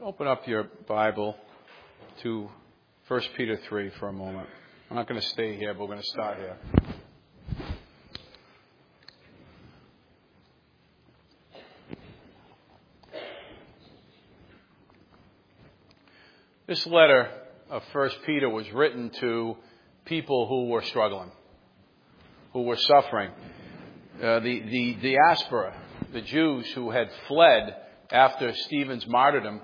Open up your Bible to 1 Peter 3 for a moment. I'm not going to stay here, but we're going to start here. This letter of 1 Peter was written to people who were struggling, who were suffering. The diaspora, the Jews who had fled after Stephen's martyrdom,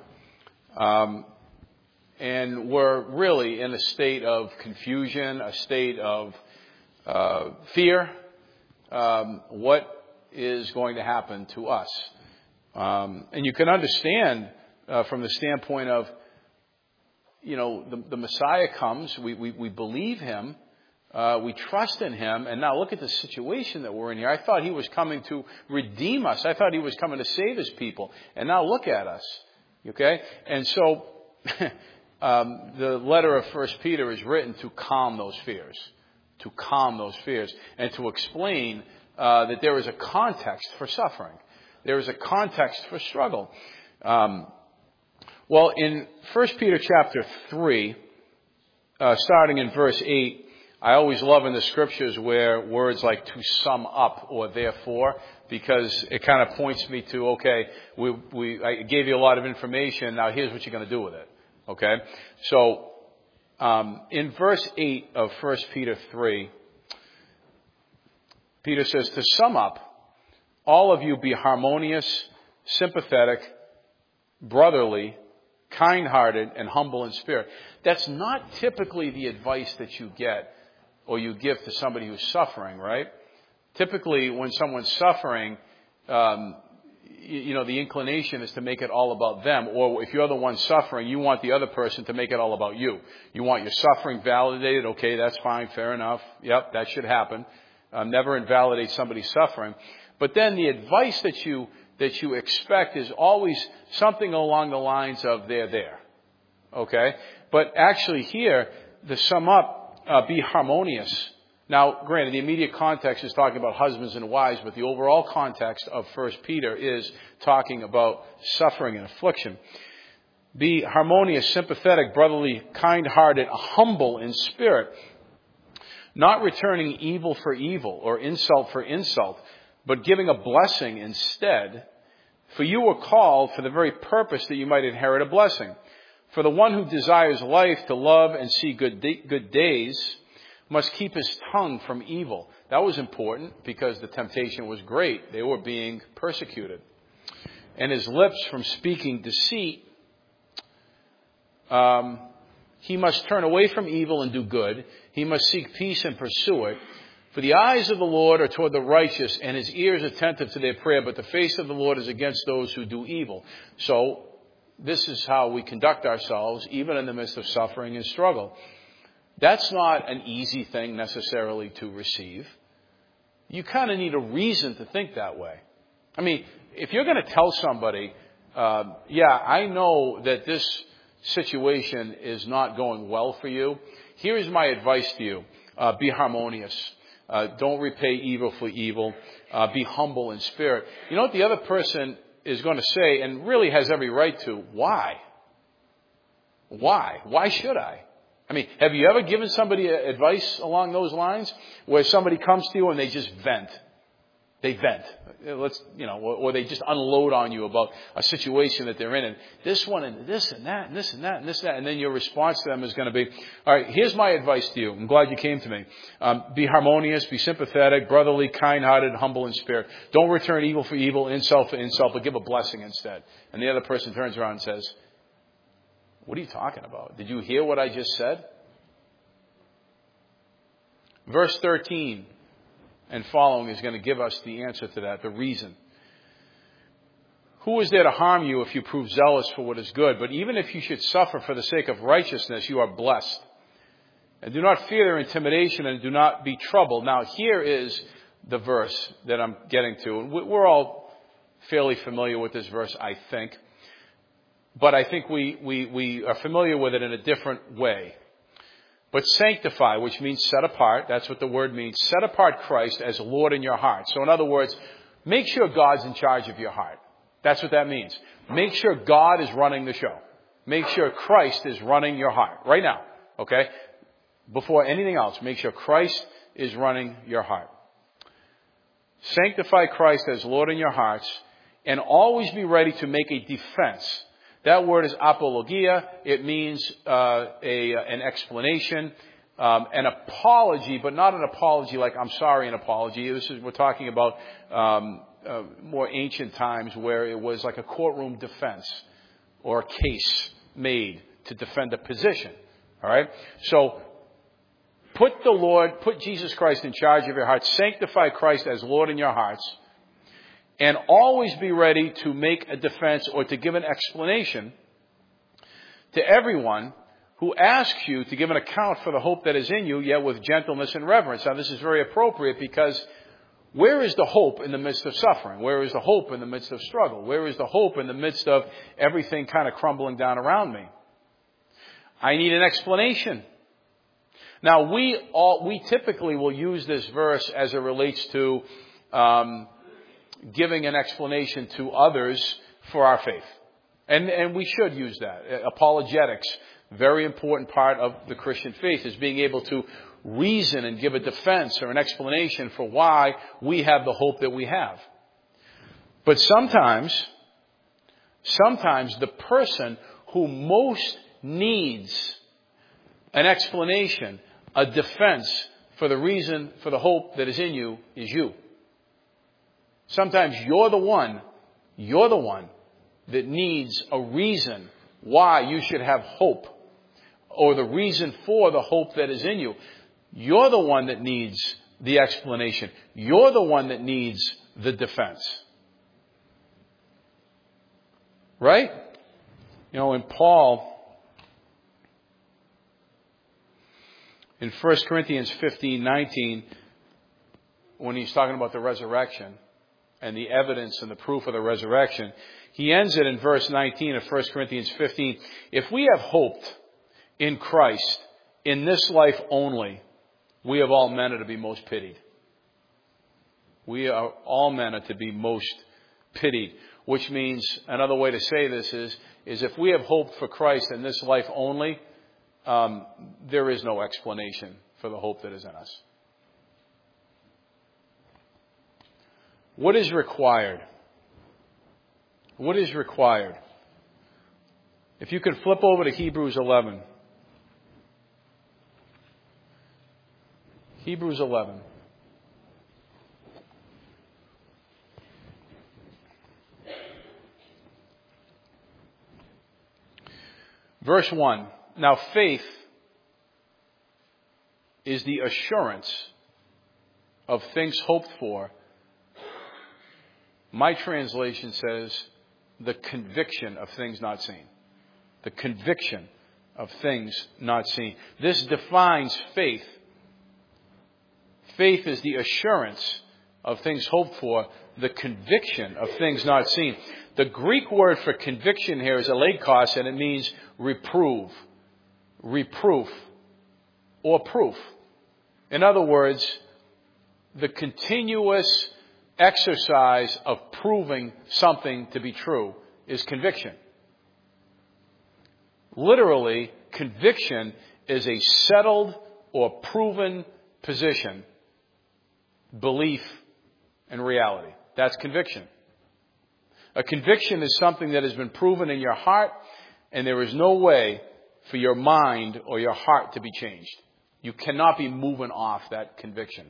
and were really in a state of confusion, a state of fear. What is going to happen to us? And you can understand from the standpoint of, the Messiah comes, we believe him, we trust in him, and now look at the situation that we're in here. I thought he was coming to redeem us. I thought he was coming to save his people. And now look at us. Okay? And so the letter of 1 Peter is written to calm those fears. To calm those fears. And to explain that there is a context for suffering. There is a context for struggle. Well, in 1 Peter chapter 3, starting in verse 8, I always love in the scriptures where words like to sum up or therefore, because it kind of points me to, okay, I gave you a lot of information, now here's what you're going to do with it. Okay? So, in verse 8 of 1 Peter 3, Peter says, to sum up, all of you be harmonious, sympathetic, brotherly, kind-hearted, and humble in spirit. That's not typically the advice that you get or you give to somebody who's suffering, right? Typically, when someone's suffering, the inclination is to make it all about them. Or if you're the one suffering, you want the other person to make it all about you. You want your suffering validated. Okay, that's fine, fair enough. Yep, that should happen. Never invalidate somebody's suffering. But then the advice that you expect is always something along the lines of they're there. Okay? But actually here, to sum up, be harmonious. Now, granted, the immediate context is talking about husbands and wives, but the overall context of 1 Peter is talking about suffering and affliction. Be harmonious, sympathetic, brotherly, kind-hearted, humble in spirit, not returning evil for evil or insult for insult, but giving a blessing instead. For you were called for the very purpose that you might inherit a blessing. For the one who desires life to love and see good days must keep his tongue from evil. That was important because the temptation was great. They were being persecuted. And his lips from speaking deceit. He must turn away from evil and do good. He must seek peace and pursue it. For the eyes of the Lord are toward the righteous, and his ears attentive to their prayer, but the face of the Lord is against those who do evil. So, this is how we conduct ourselves, even in the midst of suffering and struggle. That's not an easy thing necessarily to receive. You kind of need a reason to think that way. I mean, if you're going to tell somebody, I know that this situation is not going well for you, here's my advice to you. Be harmonious. Don't repay evil for evil. Be humble in spirit. You know what the other person is going to say, and really has every right to? Why? Why? Why should I? I mean, have you ever given somebody advice along those lines where somebody comes to you and they just vent? They vent. Or they just unload on you about a situation that they're in, and this one, and this, and that, and this, and that, and this, and that. And then your response to them is going to be, all right, here's my advice to you. I'm glad you came to me. Be harmonious, be sympathetic, brotherly, kind-hearted, humble in spirit. Don't return evil for evil, insult for insult, but give a blessing instead. And the other person turns around and says, what are you talking about? Did you hear what I just said? Verse 13 and following is going to give us the answer to that, the reason. Who is there to harm you if you prove zealous for what is good? But even if you should suffer for the sake of righteousness, you are blessed. And do not fear their intimidation, and do not be troubled. Now, here is the verse that I'm getting to. And we're all fairly familiar with this verse, I think. But I think we are familiar with it in a different way. But sanctify, which means set apart. That's what the word means. Set apart Christ as Lord in your heart. So in other words, make sure God's in charge of your heart. That's what that means. Make sure God is running the show. make sure Christ is running your heart. Right now. Okay? Before anything else, make sure Christ is running your heart. Sanctify Christ as Lord in your hearts, and always be ready to make a defense. That word is apologia. It means an explanation, an apology, but not an apology like I'm sorry, an apology. We're talking about more ancient times where it was like a courtroom defense or a case made to defend a position. All right? So put Jesus Christ in charge of your heart. Sanctify Christ as Lord in your hearts. And always be ready to make a defense or to give an explanation to everyone who asks you to give an account for the hope that is in you, yet with gentleness and reverence. Now, this is very appropriate because where is the hope in the midst of suffering? Where is the hope in the midst of struggle? Where is the hope in the midst of everything kind of crumbling down around me? I need an explanation. Now, we typically will use this verse as it relates to giving an explanation to others for our faith. And we should use that. Apologetics, very important part of the Christian faith, is being able to reason and give a defense or an explanation for why we have the hope that we have. But sometimes the person who most needs an explanation, a defense for the reason for the hope that is in you is you. Sometimes you're the one that needs a reason why you should have hope, or the reason for the hope that is in you. You're the one that needs the explanation. You're the one that needs the defense. Right? In Paul, in 1 Corinthians 15:19, when he's talking about the resurrection and the evidence and the proof of the resurrection, he ends it in verse 19 of 1 Corinthians 15. If we have hoped in Christ in this life only, we of all men are to be most pitied. We are all men are to be most pitied. Which means, another way to say this is if we have hope for Christ in this life only, there is no explanation for the hope that is in us. What is required? What is required? If you could flip over to Hebrews 11. Hebrews 11. Verse 1. Now faith is the assurance of things hoped for. My translation says the conviction of things not seen. The conviction of things not seen. This defines faith. Faith is the assurance of things hoped for, the conviction of things not seen. The Greek word for conviction here is aleikos, and it means reprove, reproof, or proof. In other words, the continuous exercise of proving something to be true is conviction. Literally, conviction is a settled or proven position, belief, and reality. That's conviction. A conviction is something that has been proven in your heart, and there is no way for your mind or your heart to be changed. You cannot be moving off that conviction.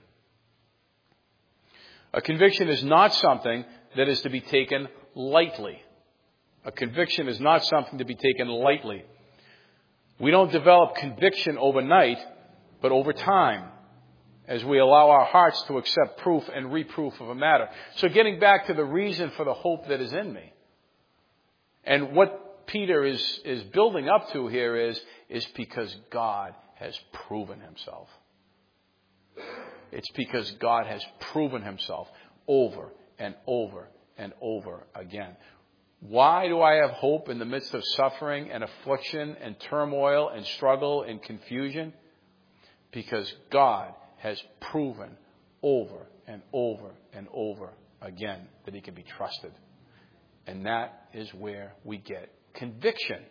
A conviction is not something that is to be taken lightly. A conviction is not something to be taken lightly. We don't develop conviction overnight, but over time, as we allow our hearts to accept proof and reproof of a matter. So getting back to the reason for the hope that is in me. And what Peter is building up to here is because God has proven himself. It's because God has proven himself over and over and over again. Why do I have hope in the midst of suffering and affliction and turmoil and struggle and confusion? Because God has proven over and over and over again that he can be trusted. And that is where we get conviction.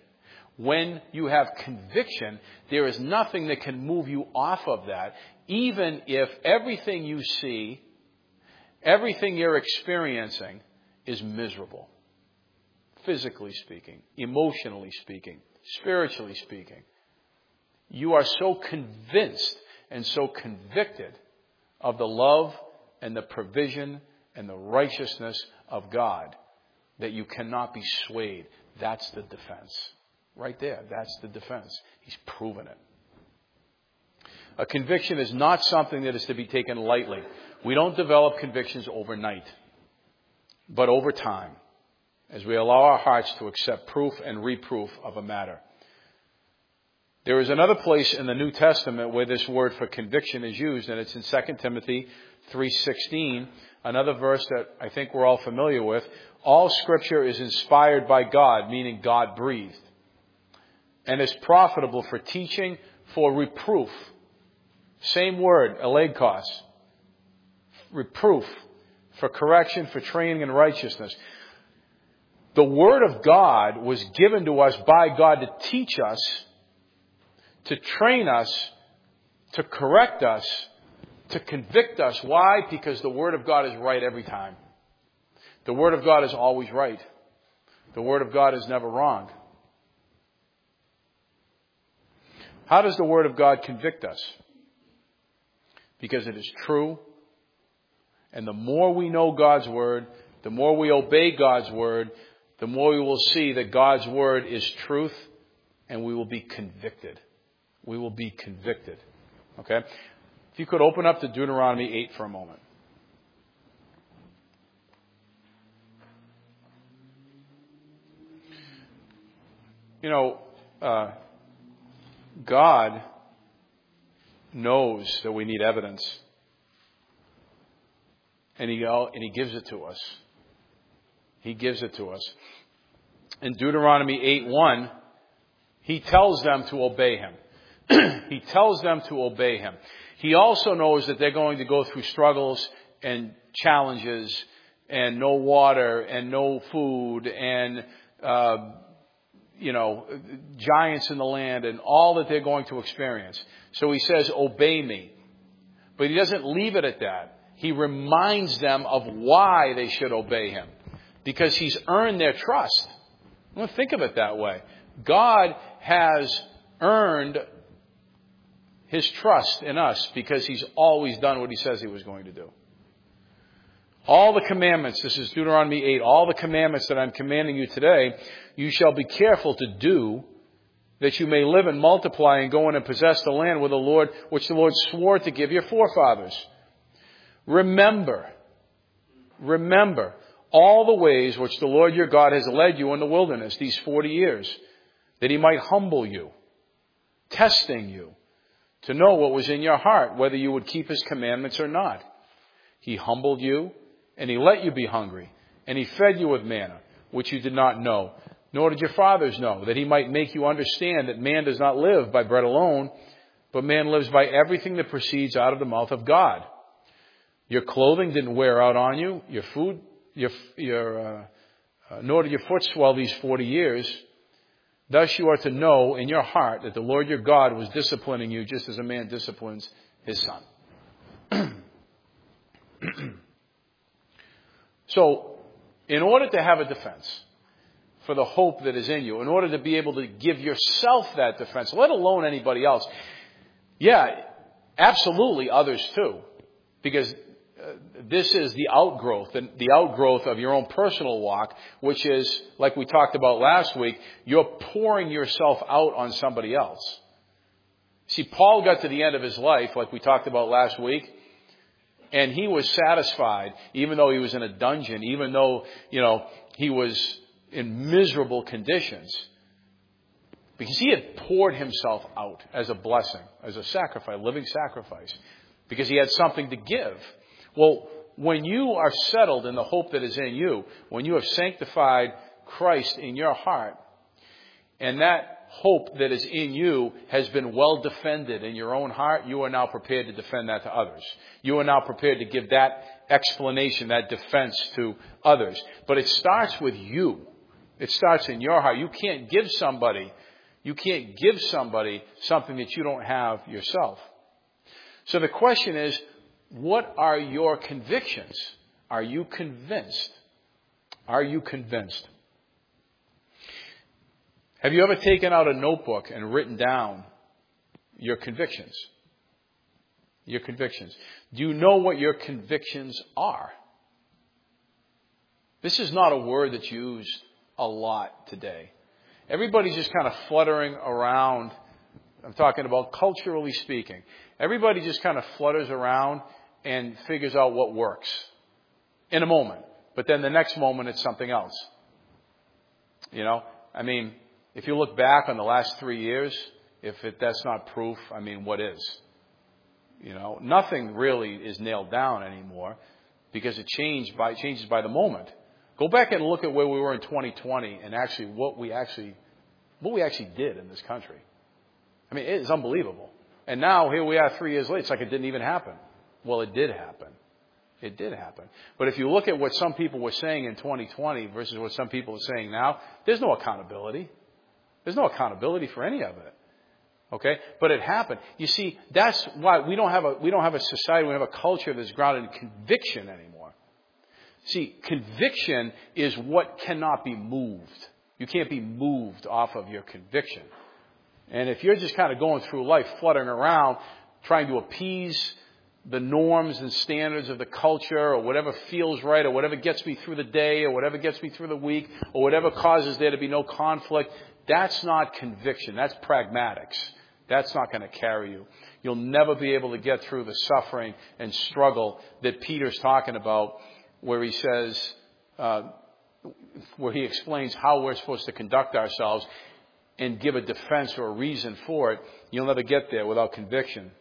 When you have conviction, there is nothing that can move you off of that, even if everything you see, everything you're experiencing is miserable. Physically speaking, emotionally speaking, spiritually speaking. You are so convinced and so convicted of the love and the provision and the righteousness of God that you cannot be swayed. That's the defense. Right there. That's the defense. He's proven it. A conviction is not something that is to be taken lightly. We don't develop convictions overnight, but over time, as we allow our hearts to accept proof and reproof of a matter. There is another place in the New Testament where this word for conviction is used, and it's in 2 Timothy 3:16, another verse that I think we're all familiar with. All Scripture is inspired by God, meaning God breathed, and is profitable for teaching, for reproof. Same word, elegkos. Reproof, for correction, for training in righteousness. The Word of God was given to us by God to teach us, to train us, to correct us, to convict us. Why? Because the Word of God is right every time. The Word of God is always right. The Word of God is never wrong. How does the Word of God convict us? Because it is true. And the more we know God's Word, the more we obey God's Word, the more we will see that God's Word is truth, and we will be convicted. We will be convicted. Okay? If you could open up to Deuteronomy 8 for a moment. You know, God knows that we need evidence. And He gives it to us. He gives it to us. In Deuteronomy 8:1, He tells them to obey Him. He tells them to obey Him. He also knows that they're going to go through struggles and challenges and no water and no food and, giants in the land and all that they're going to experience. So He says, obey me. But He doesn't leave it at that. He reminds them of why they should obey Him. Because He's earned their trust. Well, think of it that way. God has earned His trust in us because He's always done what He says He was going to do. All the commandments, this is Deuteronomy 8, all the commandments that I'm commanding you today, you shall be careful to do, that you may live and multiply and go in and possess the land which the Lord swore to give your forefathers. Remember all the ways which the Lord your God has led you in the wilderness these 40 years, that He might humble you, testing you, to know what was in your heart, whether you would keep His commandments or not. He humbled you, and He let you be hungry, and He fed you with manna, which you did not know, nor did your fathers know, that He might make you understand that man does not live by bread alone, but man lives by everything that proceeds out of the mouth of God. Your clothing didn't wear out on you, your food, nor did your foot swell these 40 years. Thus you are to know in your heart that the Lord your God was disciplining you just as a man disciplines his son. So, in order to have a defense for the hope that is in you, in order to be able to give yourself that defense, let alone anybody else, absolutely others too, because this is the outgrowth of your own personal walk, which is, like we talked about last week, you're pouring yourself out on somebody else. See, Paul got to the end of his life, like we talked about last week, and he was satisfied, even though he was in a dungeon, even though, he was in miserable conditions, because he had poured himself out as a blessing, as a sacrifice, living sacrifice, because he had something to give. Well, when you are settled in the hope that is in you, when you have sanctified Christ in your heart, and that hope that is in you has been well defended in your own heart, you are now prepared to defend that to others. You are now prepared to give that explanation, that defense to others. But it starts with you. It starts in your heart. You can't give somebody You can't give somebody something that you don't have yourself. So the question is, what are your convictions? Are you convinced? Are you convinced? Have you ever taken out a notebook and written down your convictions? Your convictions. Do you know what your convictions are? This is not a word that's used a lot today. Everybody's just kind of fluttering around. I'm talking about culturally speaking. Everybody just kind of flutters around and figures out what works in a moment. But then the next moment it's something else. You know, I mean, if you look back on the last 3 years, that's not proof, I mean, what is? You know, nothing really is nailed down anymore because it changes by the moment. Go back and look at where we were in 2020 and actually what we actually did in this country. I mean, it's unbelievable. And now here we are 3 years later. It's like it didn't even happen. Well, it did happen. It did happen. But if you look at what some people were saying in 2020 versus what some people are saying now, there's no accountability. There's no accountability for any of it. Okay? But it happened. You see, that's why we don't have a society, we have a culture that's grounded in conviction anymore. See, conviction is what cannot be moved. You can't be moved off of your conviction. And if you're just kind of going through life fluttering around, trying to appease the norms and standards of the culture or whatever feels right or whatever gets me through the day or whatever gets me through the week or whatever causes there to be no conflict, that's not conviction. That's pragmatics. That's not going to carry you. You'll never be able to get through the suffering and struggle that Peter's talking about where he says, where he explains how we're supposed to conduct ourselves and give a defense or a reason for it. You'll never get there without conviction.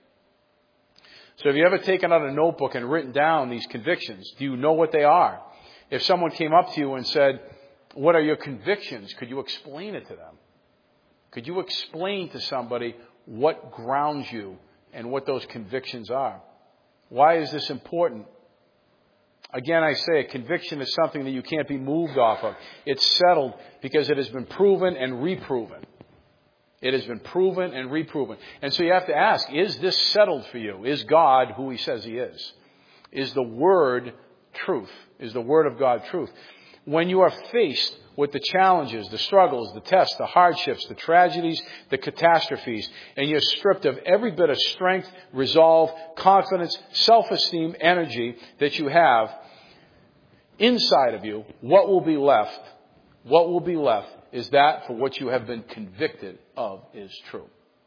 So have you ever taken out a notebook and written down these convictions? Do you know what they are? If someone came up to you and said, what are your convictions? Could you explain it to them? Could you explain to somebody what grounds you and what those convictions are? Why is this important? Again, I say a conviction is something that you can't be moved off of. It's settled because it has been proven and reproven. It has been proven and reproven. And so you have to ask, is this settled for you? Is God who He says He is? Is the Word truth? Is the Word of God truth? When you are faced with the challenges, the struggles, the tests, the hardships, the tragedies, the catastrophes, and you're stripped of every bit of strength, resolve, confidence, self-esteem, energy that you have inside of you, what will be left? What will be left is that for what you have been convicted of is true.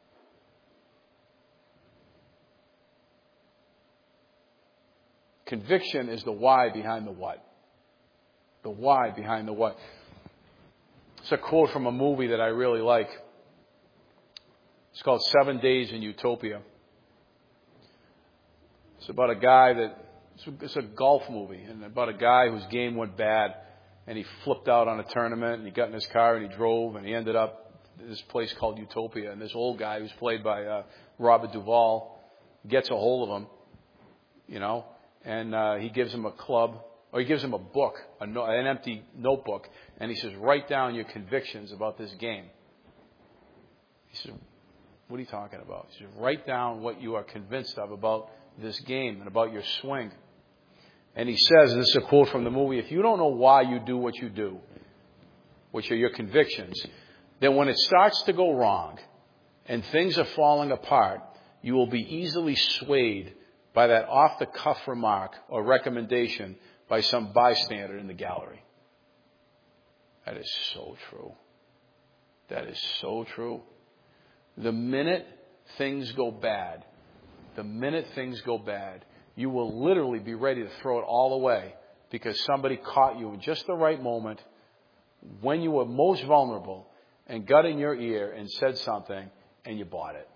Conviction is the why behind the what. The why behind the what. It's a quote from a movie that I really like. It's called 7 Days in Utopia. It's about a guy it's a golf movie, and about a guy whose game went bad, and he flipped out on a tournament, and he got in his car, and he drove, and he ended up at this place called Utopia, and this old guy who's played by Robert Duvall gets a hold of him, you know, and he gives him a club, or he gives him a book, an empty notebook, and he says, write down your convictions about this game. He says, what are you talking about? He says, write down what you are convinced of about this game and about your swing. And he says, and this is a quote from the movie, if you don't know why you do what you do, which are your convictions, then when it starts to go wrong and things are falling apart, you will be easily swayed by that off-the-cuff remark or recommendation by some bystander in the gallery. That is so true. That is so true. The minute things go bad, you will literally be ready to throw it all away because somebody caught you in just the right moment when you were most vulnerable and got in your ear and said something and you bought it.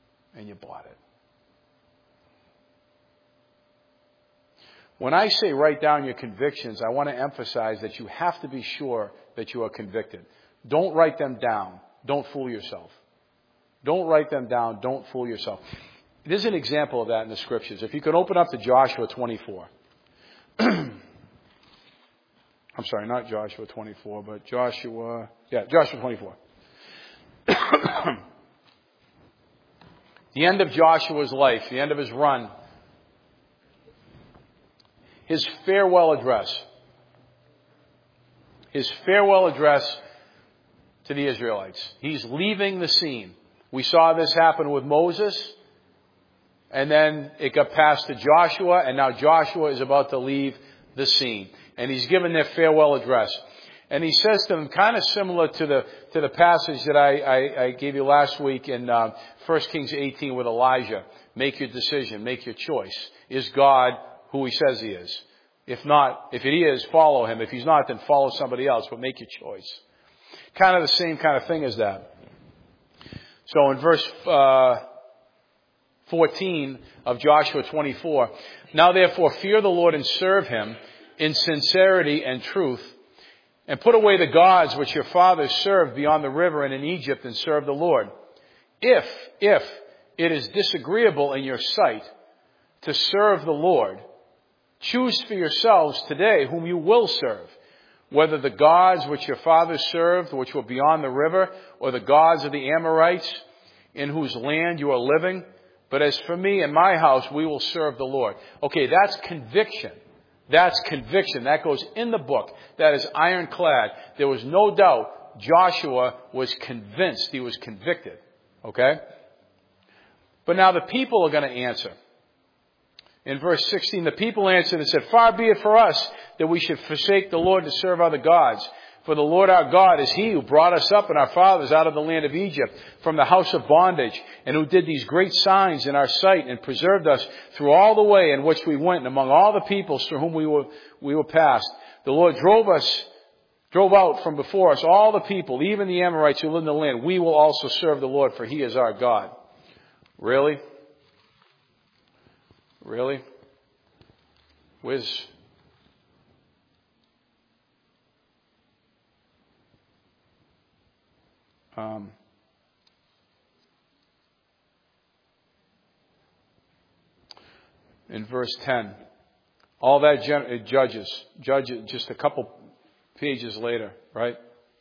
When I say write down your convictions, I want to emphasize that you have to be sure that you are convicted. Don't write them down. Don't fool yourself. Don't write them down. Don't fool yourself. There's an example of that in the Scriptures. If you could open up to Joshua 24. I'm sorry, not Joshua 24, but Joshua 24. The end of Joshua's life, the end of his run, his farewell address. His farewell address to the Israelites. He's leaving the scene. We saw this happen with Moses, and then it got passed to Joshua, and now Joshua is about to leave the scene. And he's given their farewell address. And he says to them, kind of similar to the passage that I gave you last week in 1 Kings 18 with Elijah. Make your decision, make your choice. Is God who he says he is? If not, if he is, follow him. If he's not, then follow somebody else, but make your choice. Kind of the same kind of thing as that. So in verse 14 of Joshua 24, now therefore fear the Lord and serve him in sincerity and truth, and put away the gods which your fathers served beyond the river and in Egypt, and serve the Lord. If it is disagreeable in your sight to serve the Lord, choose for yourselves today whom you will serve, whether the gods which your fathers served, which were beyond the river, or the gods of the Amorites, in whose land you are living. But as for me and my house, we will serve the Lord. Okay, that's conviction. That's conviction. That goes in the book. That is ironclad. There was no doubt Joshua was convinced. He was convicted. Okay? But now the people are going to answer. In verse 16, the people answered and said, far be it for us that we should forsake the Lord to serve other gods. For the Lord our God is he who brought us up and our fathers out of the land of Egypt from the house of bondage, and who did these great signs in our sight and preserved us through all the way in which we went and among all the peoples through whom we were passed. The Lord drove out from before us all the people, even the Amorites who live in the land. We will also serve the Lord, for he is our God. Really? Really? Where's... in verse 10, all that Judges, just a couple pages later, right?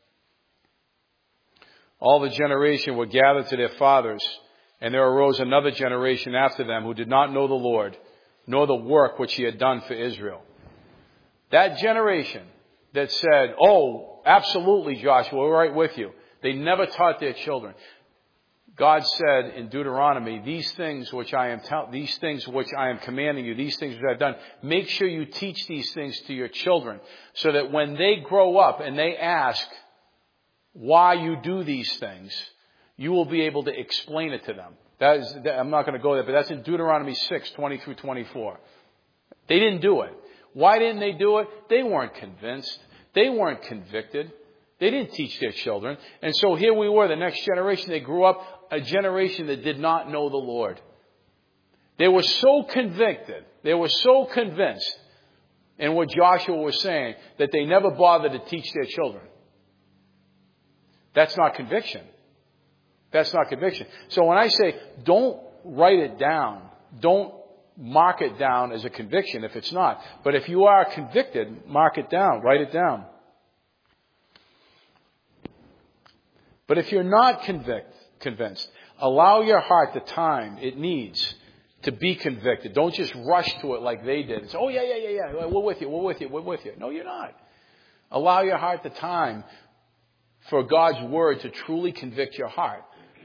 All the generation were gathered to their fathers, and there arose another generation after them who did not know the Lord, nor the work which he had done for Israel. That generation that said, oh, absolutely, Joshua, we're right with you. They never taught their children. God said in Deuteronomy, these things which I am commanding you, these things which I've done, make sure you teach these things to your children, so that when they grow up and they ask why you do these things, you will be able to explain it to them. I'm not going to go there, but that's in Deuteronomy 6, 20 through 24. They didn't do it. Why didn't they do it? They weren't convinced. They weren't convicted. They didn't teach their children. And so here we were, the next generation. They grew up a generation that did not know the Lord. They were so convicted. They were so convinced in what Joshua was saying that they never bothered to teach their children. That's not conviction. That's not conviction. So when I say don't write it down, don't mark it down as a conviction if it's not. But if you are convicted, mark it down, write it down. But if you're not convinced, allow your heart the time it needs to be convicted. Don't just rush to it like they did. It's, oh, yeah, we're with you. No, you're not. Allow your heart the time for God's word to truly convict your heart.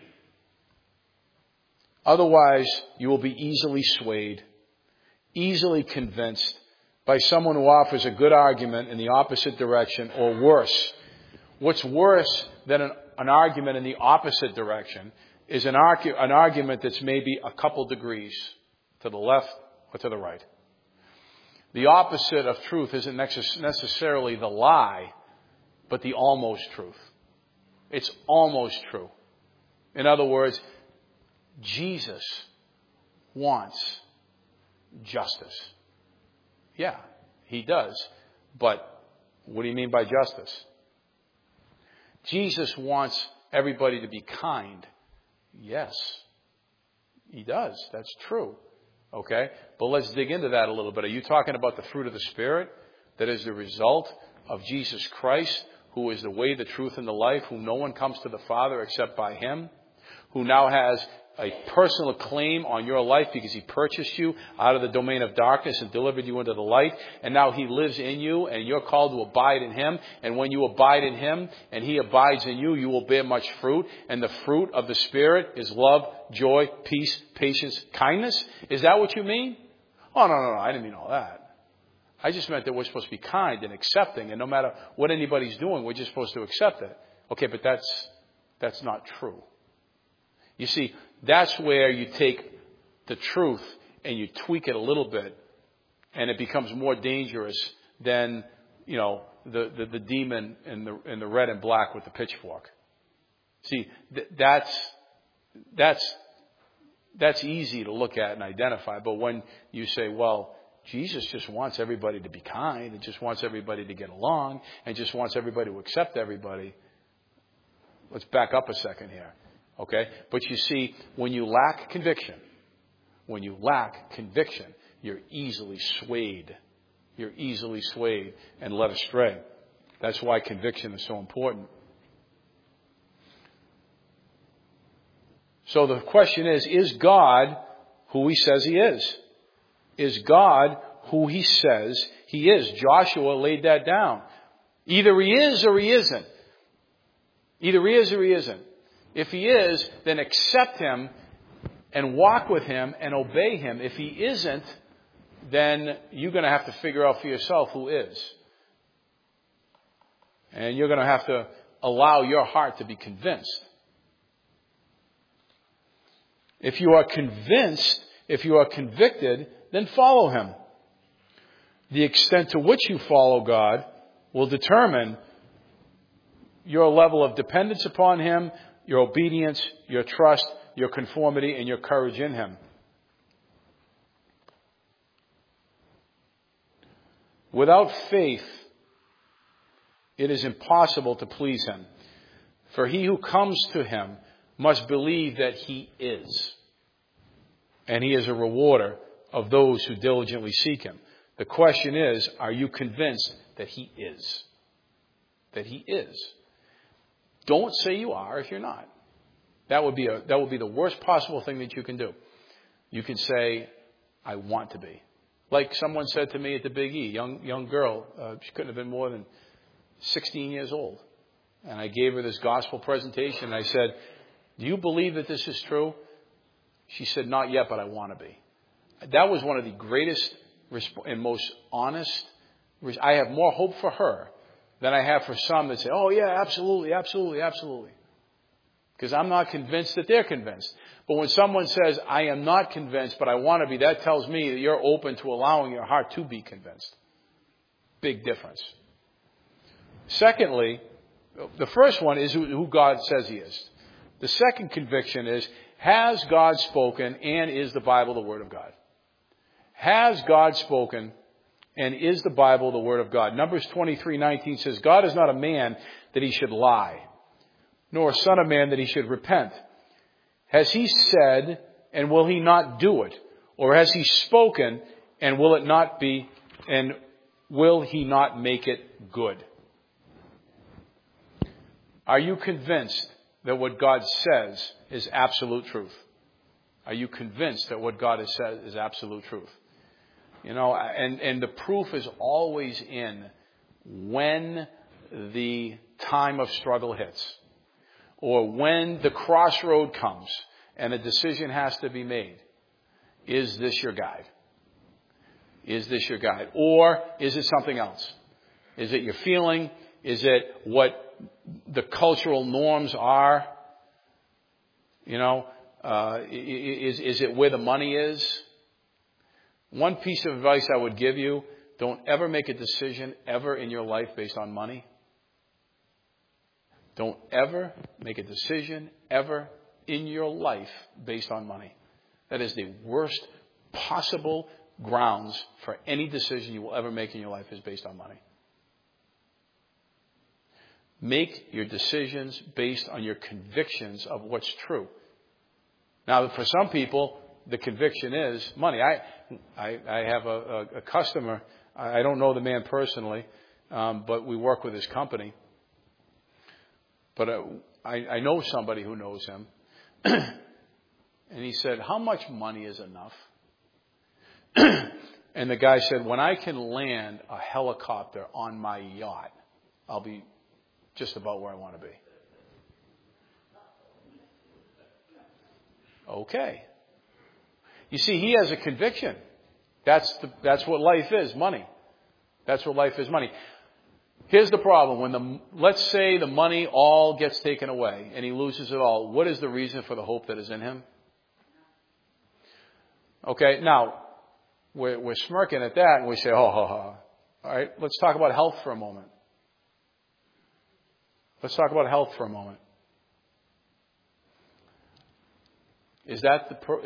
Otherwise, you will be easily swayed, easily convinced by someone who offers a good argument in the opposite direction, or worse. What's worse than an argument in the opposite direction is an argument that's maybe a couple degrees to the left or to the right. The opposite of truth isn't necessarily the lie, but the almost truth. It's almost true. In other words, Jesus wants justice. Yeah, he does. But what do you mean by justice? Jesus wants everybody to be kind. Yes, he does. That's true. Okay? But let's dig into that a little bit. Are you talking about the fruit of the Spirit that is the result of Jesus Christ who is the way, the truth, and the life, whom no one comes to the Father except by him, who now has a personal claim on your life because he purchased you out of the domain of darkness and delivered you into the light. And now he lives in you and you're called to abide in him. And when you abide in him and he abides in you, you will bear much fruit. And the fruit of the Spirit is love, joy, peace, patience, kindness. Is that what you mean? Oh, no. I didn't mean all that. I just meant that we're supposed to be kind and accepting. And no matter what anybody's doing, we're just supposed to accept it. Okay, but that's not true. You see, that's where you take the truth and you tweak it a little bit, and it becomes more dangerous than, the demon in the red and black with the pitchfork. See, that's easy to look at and identify. But when you say, well, Jesus just wants everybody to be kind, and just wants everybody to get along, and just wants everybody to accept everybody, let's back up a second here. Okay? But you see, when you lack conviction, you're easily swayed. You're easily swayed and led astray. That's why conviction is so important. So the question is God who he says he is? Is God who he says he is? Joshua laid that down. Either he is or he isn't. Either he is or he isn't. If he is, then accept him and walk with him and obey him. If he isn't, then you're going to have to figure out for yourself who is. And you're going to have to allow your heart to be convinced. If you are convinced, if you are convicted, then follow him. The extent to which you follow God will determine your level of dependence upon him, your obedience, your trust, your conformity, and your courage in him. Without faith, it is impossible to please him. For he who comes to him must believe that he is. And he is a rewarder of those who diligently seek him. The question is, are you convinced that he is? That he is. Don't say you are if you're not. That would be the worst possible thing that you can do. You can say, I want to be. Like someone said to me at the Big E, young girl, she couldn't have been more than 16 years old. And I gave her this gospel presentation and I said, do you believe that this is true? She said, not yet, but I want to be. That was one of the greatest and most honest. I have more hope for her than I have for some that say, oh yeah, absolutely, absolutely, absolutely. Because I'm not convinced that they're convinced. But when someone says, I am not convinced, but I want to be, that tells me that you're open to allowing your heart to be convinced. Big difference. Secondly, the first one is who God says he is. The second conviction is, has God spoken and is the Bible the Word of God? Has God spoken and is the Bible the Word of God? Numbers 23:19 says, God is not a man that he should lie, nor a son of man that he should repent. Has he said, and will he not do it? Or has he spoken, and will it not be, and will he not make it good? Are you convinced that what God says is absolute truth? Are you convinced that what God has said is absolute truth? And the proof is always in when the time of struggle hits, or when the crossroad comes and a decision has to be made. Is this your guide? Is this your guide? Or is it something else? Is it your feeling? Is it what the cultural norms are? Is it where the money is? One piece of advice I would give you, don't ever make a decision ever in your life based on money. Don't ever make a decision ever in your life based on money. That is the worst possible grounds for any decision you will ever make in your life is based on money. Make your decisions based on your convictions of what's true. Now, for some people, the conviction is money. I have a customer. I don't know the man personally, but we work with his company. but I know somebody who knows him. And he said, how much money is enough? And the guy said, when I can land a helicopter on my yacht, I'll be just about where I want to be. Okay. You see, he has a conviction. That's what life is, money. That's what life is, money. Here's the problem. Let's say the money all gets taken away and he loses it all. What is the reason for the hope that is in him? Okay, now, we're smirking at that and we say, all right, let's talk about health for a moment. Let's talk about health for a moment. Is that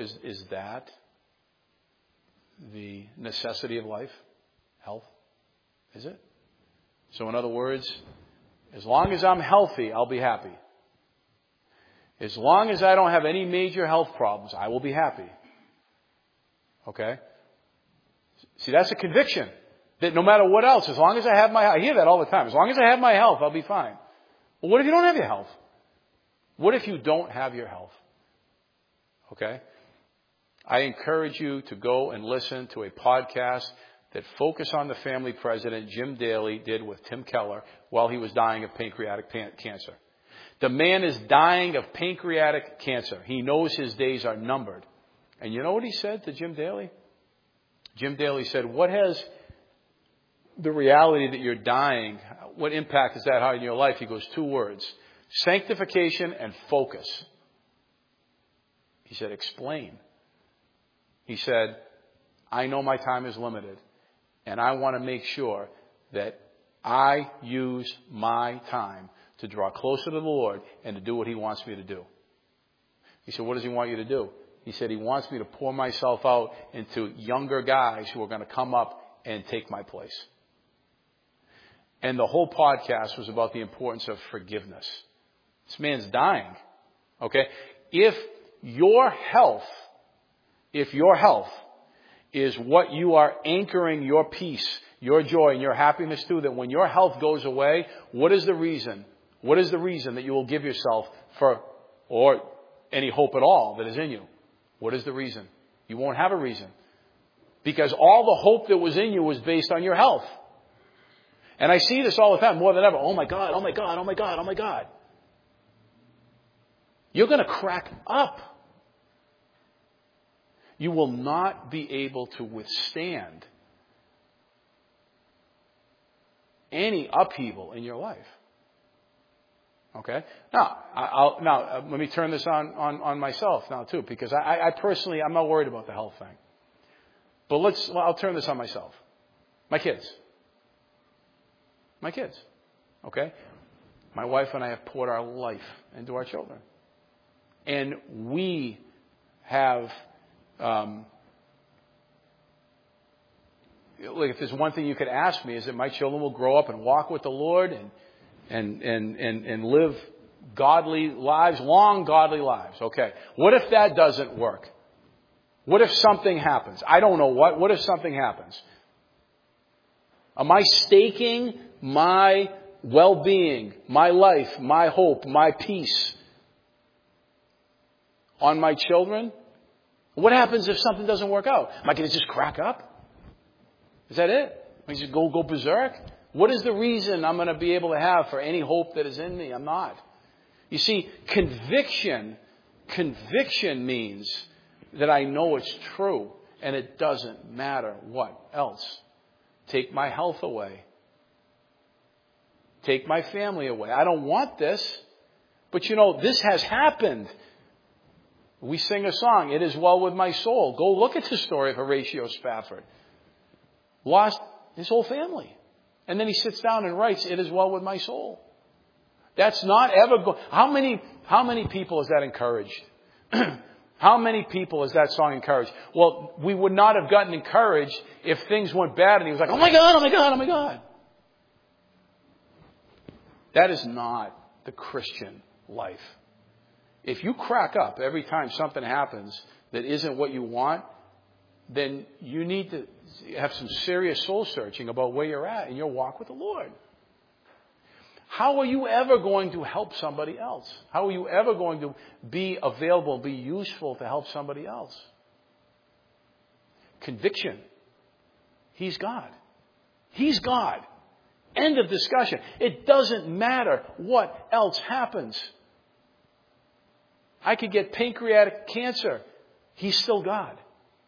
the necessity of life? Health? Is it? So in other words, as long as I'm healthy, I'll be happy. As long as I don't have any major health problems, I will be happy. Okay? See, that's a conviction. That no matter what else, as long as I hear that all the time. As long as I have my health, I'll be fine. Well, what if you don't have your health? What if you don't have your health? Okay? I encourage you to go and listen to a podcast that Focus on the Family president Jim Daly did with Tim Keller while he was dying of pancreatic cancer. The man is dying of pancreatic cancer. He knows his days are numbered. And you know what he said to Jim Daly? Jim Daly said, what has the reality that you're dying, what impact has that had in your life? He goes, 2 words, sanctification and focus. He said, explain. He said, I know my time is limited, and I want to make sure that I use my time to draw closer to the Lord and to do what He wants me to do. He said, what does He want you to do? He said, He wants me to pour myself out into younger guys who are going to come up and take my place. And the whole podcast was about the importance of forgiveness. This man's dying. Okay? If your health is what you are anchoring your peace, your joy, and your happiness to, that when your health goes away, what is the reason? What is the reason that you will give yourself for, or any hope at all that is in you? What is the reason? You won't have a reason. Because all the hope that was in you was based on your health. And I see this all the time, more than ever. Oh my God, oh my God, oh my God, oh my God. You're going to crack up. You will not be able to withstand any upheaval in your life. Okay? Now, let me turn this on myself now too, because I personally, I'm not worried about the health thing. But I'll turn this on myself. My kids. Okay? My wife and I have poured our life into our children. And we have, if there's one thing you could ask me, is that my children will grow up and walk with the Lord and live godly lives, long godly lives. Okay. What if that doesn't work? What if something happens? I don't know what. What if something happens? Am I staking my well-being, my life, my hope, my peace on my children? What happens if something doesn't work out? Am I going to just crack up? Is that it? Am I just go berserk? What is the reason I'm going to be able to have for any hope that is in me? I'm not. You see, conviction means that I know it's true and it doesn't matter what else. Take my health away. Take my family away. I don't want this. But this has happened. We sing a song, It Is Well With My Soul. Go look at the story of Horatio Spafford. Lost his whole family. And then he sits down and writes, It Is Well With My Soul. That's not ever How many people has that encouraged? How many people has that song encouraged? Well, we would not have gotten encouraged if things went bad and he was like, oh my God, oh my God, oh my God. That is not the Christian life. If you crack up every time something happens that isn't what you want, then you need to have some serious soul searching about where you're at in your walk with the Lord. how are you ever going to help somebody else? How are you ever going to be available, be useful to help somebody else? Conviction. He's God. He's God. End of discussion. It doesn't matter what else happens. I could get pancreatic cancer. He's still God.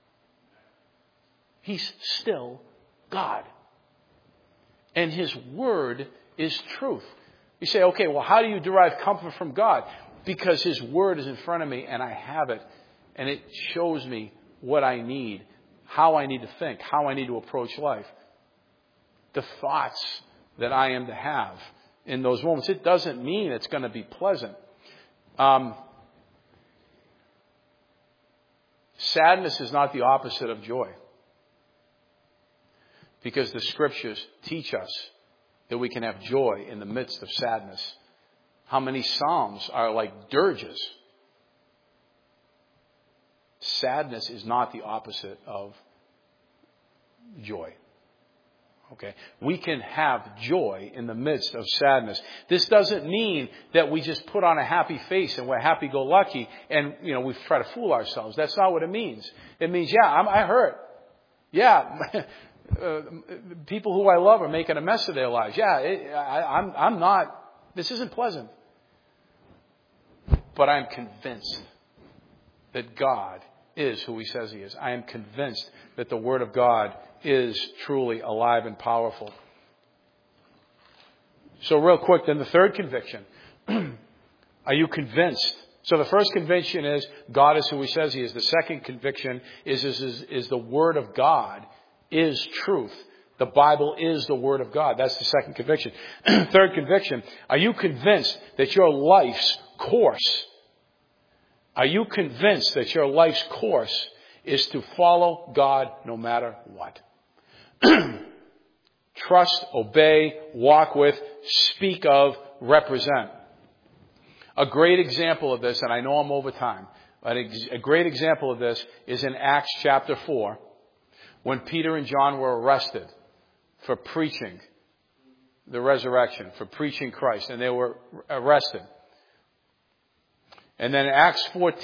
He's still God. And His Word is truth. You say, okay, well, how do you derive comfort from God? Because His Word is in front of me and I have it. And it shows me what I need, how I need to think, how I need to approach life. The thoughts that I am to have in those moments. It doesn't mean it's going to be pleasant. Sadness is not the opposite of joy. Because the Scriptures teach us that we can have joy in the midst of sadness. How many Psalms are like dirges? Sadness is not the opposite of joy. Okay, we can have joy in the midst of sadness. This doesn't mean that we just put on a happy face and we're happy-go-lucky and, we try to fool ourselves. That's not what it means. It means, I hurt. Yeah, people who I love are making a mess of their lives. I'm not. This isn't pleasant. But I'm convinced that God is who He says He is. I am convinced that the Word of God is truly alive and powerful. So real quick, then the third conviction. Are you convinced? So the first conviction is God is who He says He is. The second conviction is the Word of God is truth. The Bible is the Word of God. That's the second conviction. Third conviction. Are you convinced that your life's course, is to follow God no matter what? Trust, obey, walk with, speak of, represent. A great example of this, and I know I'm over time, but a great example of this is in Acts chapter 4, when Peter and John were arrested for preaching the resurrection, for preaching Christ, and they were arrested. And then Acts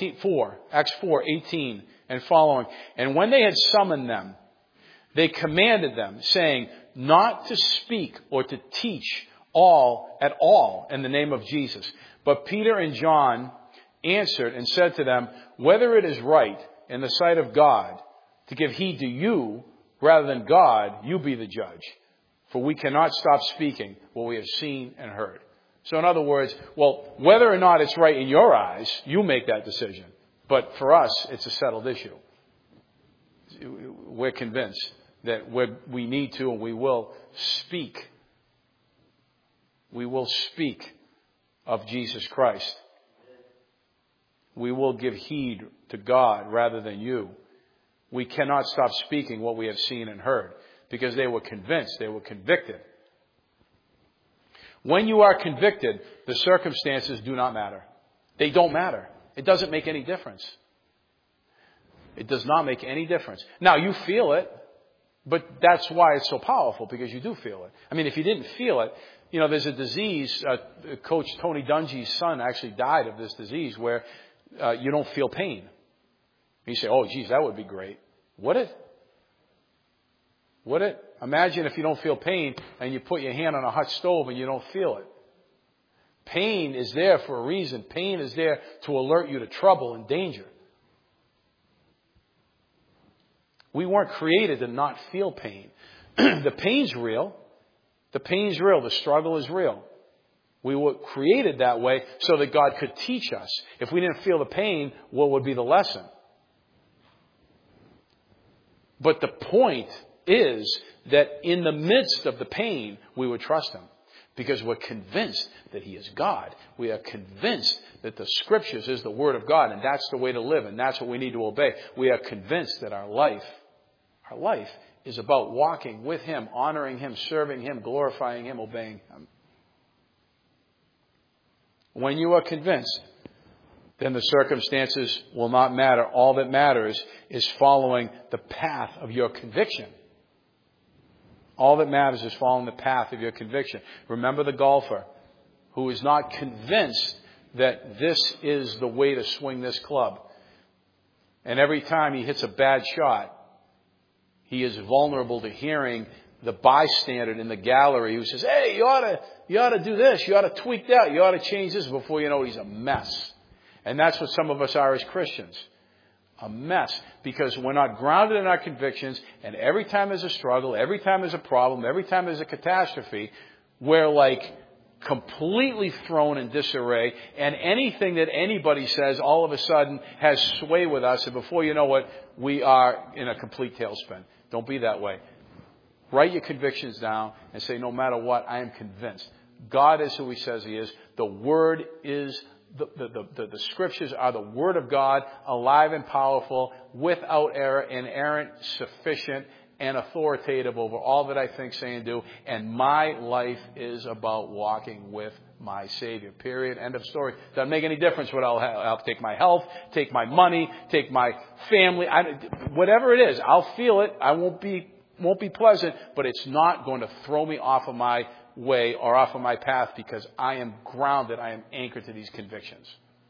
4:18 and following. And when they had summoned them, they commanded them, saying, not to speak or to teach at all in the name of Jesus. But Peter and John answered and said to them, whether it is right in the sight of God to give heed to you rather than God, you be the judge. For we cannot stop speaking what we have seen and heard. So in other words, whether or not it's right in your eyes, you make that decision. But for us, it's a settled issue. We're convinced that we need to and we will speak. We will speak of Jesus Christ. We will give heed to God rather than you. We cannot stop speaking what we have seen and heard because they were convinced, they were convicted. When you are convicted, the circumstances do not matter. They don't matter. It doesn't make any difference. It does not make any difference. Now, you feel it, but that's why it's so powerful, because you do feel it. I mean, if you didn't feel it, there's a disease, Coach Tony Dungy's son actually died of this disease where you don't feel pain. You say, oh, geez, that would be great. Would it? Would it? Imagine if you don't feel pain and you put your hand on a hot stove and you don't feel it. Pain is there for a reason. Pain is there to alert you to trouble and danger. We weren't created to not feel pain. The pain's real. The pain's real. The struggle is real. We were created that way so that God could teach us. If we didn't feel the pain, what would be the lesson? But the point is that in the midst of the pain, we would trust Him. Because we're convinced that He is God. We are convinced that the Scriptures is the Word of God, and that's the way to live, and that's what we need to obey. We are convinced that our life is about walking with Him, honoring Him, serving Him, glorifying Him, obeying Him. When you are convinced, then the circumstances will not matter. All that matters is following the path of your conviction. All that matters is following the path of your conviction. Remember the golfer. who is not convinced that this is the way to swing this club. And every time he hits a bad shot, he is vulnerable to hearing the bystander in the gallery who says, hey, you ought to do this, you ought to tweak that, you ought to change this. Before you know it, he's a mess. And that's what some of us are as Christians. A mess. Because we're not grounded in our convictions, and every time there's a struggle, every time there's a problem, every time there's a catastrophe, we're like completely thrown in disarray, and anything that anybody says all of a sudden has sway with us, and before you know it, we are in a complete tailspin. Don't be that way. Write your convictions down and say, no matter what, I am convinced. God is who He says He is. The Word is, the Scriptures are the Word of God, alive and powerful, without error, inerrant, sufficient, and authoritative over all that I think, say, and do. And my life is about walking with my Savior. Period. End of story. Doesn't make any difference what I'll take my health, take my money, take my family, whatever it is. I'll feel it. I won't be pleasant, but it's not going to throw me off of my way or off of my path, because I am grounded. I am anchored to these convictions.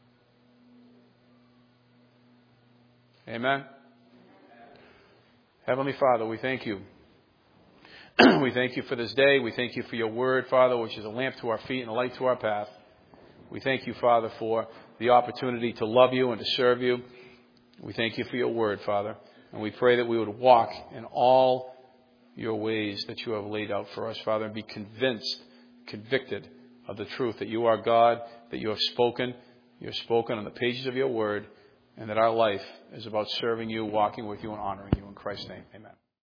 Amen. Heavenly Father, we thank You. We thank You for this day. We thank You for Your Word, Father, which is a lamp to our feet and a light to our path. We thank You, Father, for the opportunity to love You and to serve You. We thank You for Your Word, Father. And we pray that we would walk in all Your ways that You have laid out for us, Father, and be convicted of the truth that You are God, that You have spoken. You have spoken on the pages of Your Word, and that our life is about serving You, walking with You, and honoring You. In Christ's name, amen.